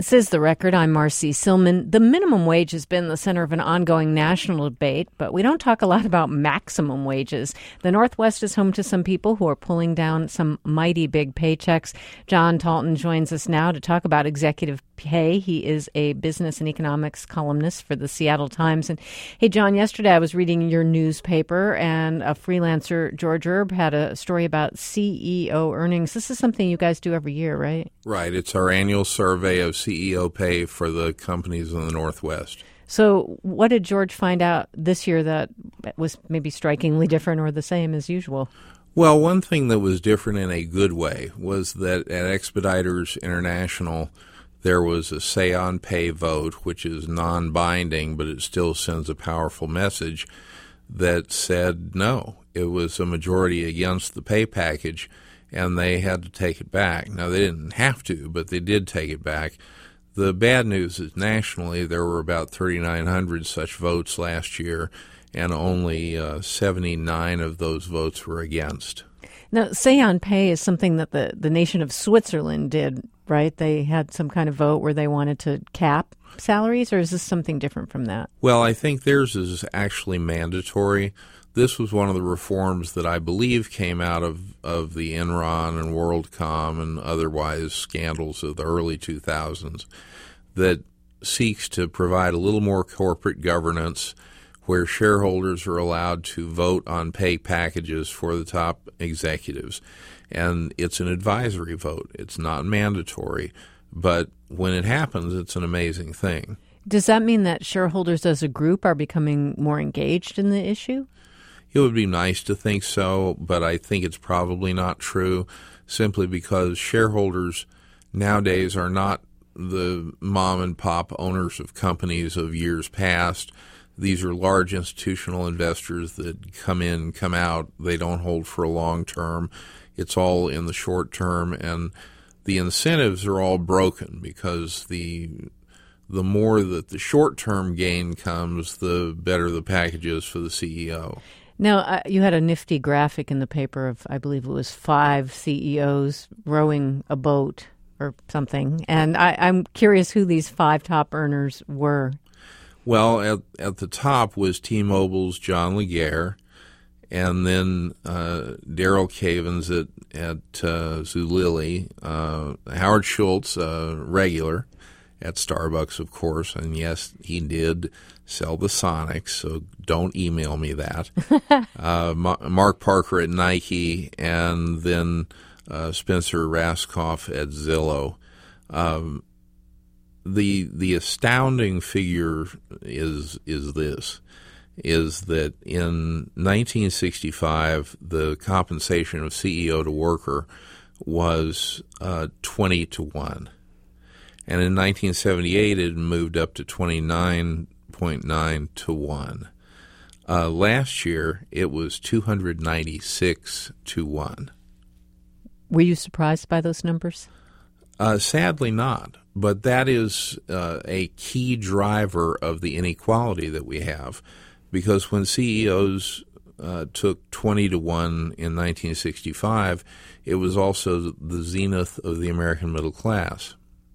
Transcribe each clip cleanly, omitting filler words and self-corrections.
This is The Record. I'm Marcy Silman. The minimum wage has been the center of an ongoing national debate, but we don't talk a lot about maximum wages. The Northwest is home to some people who are pulling down some mighty big paychecks. John Talton joins us now to talk about executive pay. He is a business and economics columnist for the Seattle Times. And hey, John, yesterday I was reading your newspaper, and a freelancer, George Erb, had a story about CEO earnings. This is something you guys do every year, right? Right. It's our annual survey of CEO pay for the companies in the Northwest. So what did George find out this year that was maybe strikingly different or the same as usual? Well, one thing that was different in a good way was that at Expeditors International, there was a say on pay vote, which is non-binding, but it still sends a powerful message that said no. It was a majority against the pay package, and they had to take it back. Now, they didn't have to, but they did take it back. The bad news is nationally there were about 3,900 such votes last year, and only 79 of those votes were against. Now, say on pay is something that the nation of Switzerland did, right? They had some kind of vote where they wanted to cap salaries, or is this something different from that? Well, I think theirs is actually mandatory. This was one of the reforms that I believe came out of the Enron and WorldCom and otherwise scandals of the early 2000s that seeks to provide a little more corporate governance where shareholders are allowed to vote on pay packages for the top executives. And it's an advisory vote. It's not mandatory. But when it happens, it's an amazing thing. Does that mean that shareholders as a group are becoming more engaged in the issue? It would be nice to think so, but I think it's probably not true, simply because shareholders nowadays are not the mom and pop owners of companies of years past. These are large institutional investors that come in, come out. They don't hold for a long term. It's all in the short term, and the incentives are all broken because the more that the short-term gain comes, the better the package is for the CEO. Now, you had a nifty graphic in the paper of, I believe it was 5 CEOs rowing a boat or something, and I'm curious who these 5 top earners were. Well, at the top was T-Mobile's John Legere, and then Daryl Cavens at Zulily, Howard Schultz, regular at Starbucks, of course, and yes, he did sell the Sonics, so don't email me that. Mark Parker at Nike, and then Spencer Raskoff at Zillow. The astounding figure is that in 1965 the compensation of CEO to worker was 20 to 1, and in 1978 it moved up to 29.9 to 1. Last year it was 296 to 1. Were you surprised by those numbers? Sadly not, but that is a key driver of the inequality that we have, because when CEOs took 20 to 1 in 1965, it was also the zenith of the American middle class.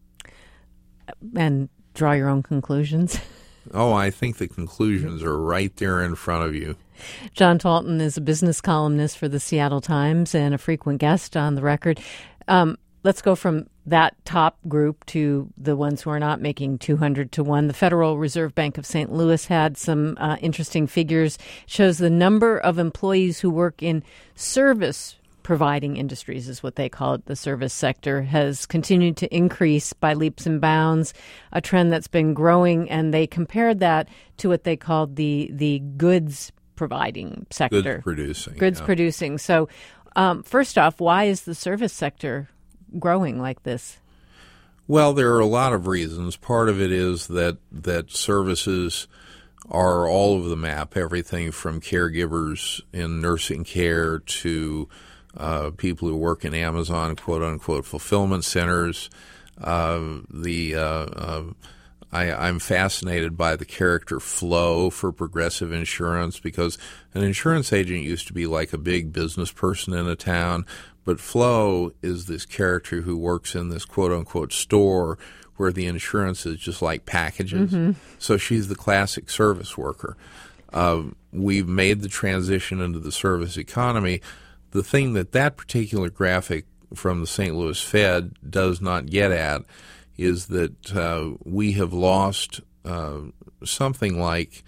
And draw your own conclusions. Oh, I think the conclusions are right there in front of you. John Talton is a business columnist for the Seattle Times and a frequent guest on The Record. Let's go from that top group to the ones who are not making 200 to 1. The Federal Reserve Bank of St. Louis had some interesting figures. Shows the number of employees who work in service providing industries is what they call it. The service sector has continued to increase by leaps and bounds, a trend that's been growing. And they compared that to what they called the goods providing sector. Goods producing. So first off, why is the service sector growing like this? Well, there are a lot of reasons. Part of it is that services are all over the map, everything from caregivers in nursing care to people who work in Amazon, quote-unquote, fulfillment centers. I'm fascinated by the character Flo for Progressive Insurance, because an insurance agent used to be like a big business person in a town, but Flo is this character who works in this quote-unquote store where the insurance is just like packages. So she's the classic service worker. We've made the transition into the service economy. The thing that particular graphic from the St. Louis Fed does not get at is that we have lost something like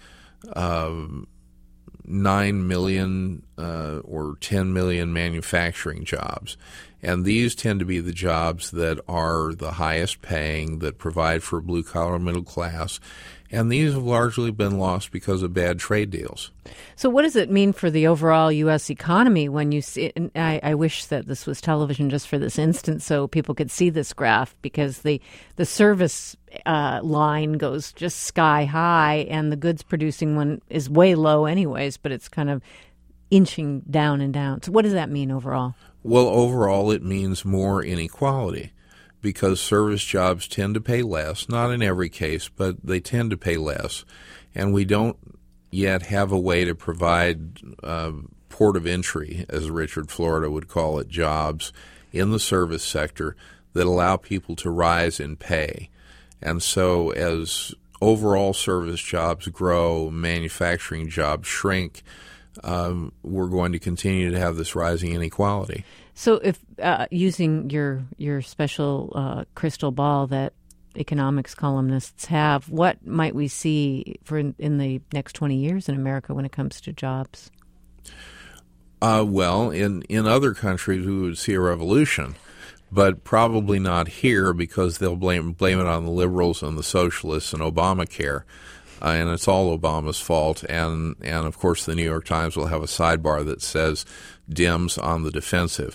9 million or 10 million manufacturing jobs. And these tend to be the jobs that are the highest paying, that provide for a blue-collar middle class. And these have largely been lost because of bad trade deals. So what does it mean for the overall U.S. economy when you see, and I wish that this was television just for this instance so people could see this graph, because the service line goes just sky high and the goods producing one is way low anyways, but it's kind of inching down and down. So what does that mean overall? Well, overall it means more inequality, because service jobs tend to pay less, not in every case, but they tend to pay less. And we don't yet have a way to provide port of entry, as Richard Florida would call it, jobs in the service sector that allow people to rise in pay. And so as overall service jobs grow, manufacturing jobs shrink, we're going to continue to have this rising inequality. So if using your special crystal ball that economics columnists have, what might we see in the next 20 years in America when it comes to jobs? Well, in other countries we would see a revolution, but probably not here, because they'll blame it on the liberals and the socialists and Obamacare. And it's all Obama's fault. And of course, the New York Times will have a sidebar that says Dems on the defensive.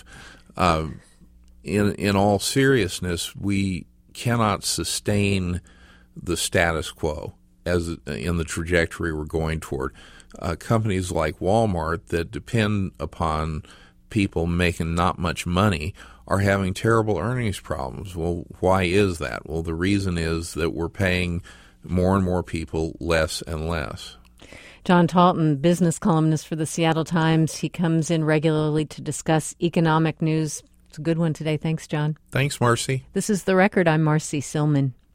In all seriousness, we cannot sustain the status quo as in the trajectory we're going toward. Companies like Walmart that depend upon people making not much money are having terrible earnings problems. Well, why is that? Well, the reason is that we're paying more and more people less and less. John Talton, business columnist for the Seattle Times. He comes in regularly to discuss economic news. It's a good one today. Thanks, John. Thanks, Marcy. This is The Record. I'm Marcy Silman.